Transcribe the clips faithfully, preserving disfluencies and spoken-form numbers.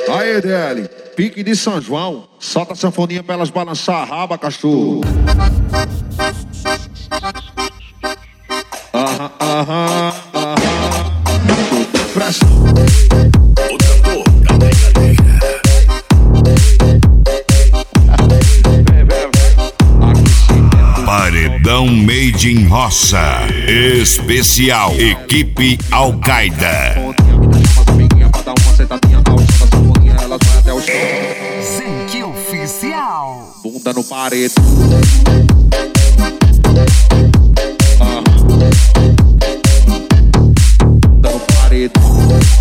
Aê, D L, pique de São João. Solta a sanfoninha pra elas balançar a raba, cachorro. Aham, aham, aham. Pressão. O tambor da brincadeira. Paredão Made in Roça. Especial Equipe Al-Qaeda. Zenque Oficial. Bunda no paredão. Aham. Bunda no paredão.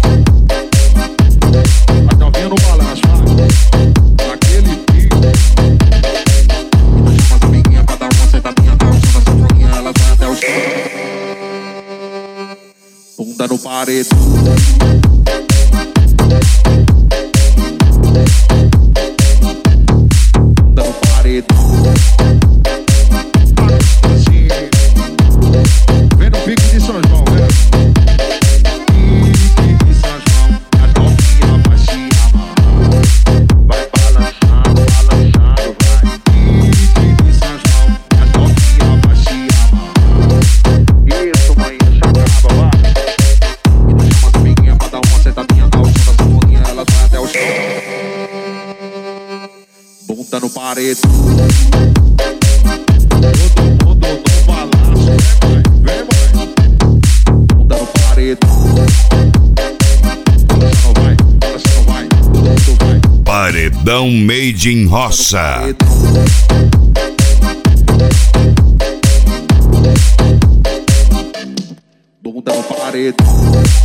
A novinha no balanço, vai. Naquele pico. Chama as amiguinhas pra dar uma sentadinha. Tá o som da sanfoninha, elas vai até o chão. Bunda no paredão. Bunda no paredão. Vem no pique de São João, vem. Pique de São João, a novinha vai se amarrar. Vai balançando, balançando, vai. Pique de São João, a novinha vai se amarrar. Isso, mãe, deixa acaba, vai. E não chama as amiguinhas pra dar uma sentadinha. Tá o som da sanfoninha, elas vai até o chão. Bunda no paredão. Todo mundo no balanço, vem, mãe, vem, mãe. Bunda no paredão. Balança não vai, balança não vai, todo mundo vai. Paredão Made in Roça. Bunda no paredão.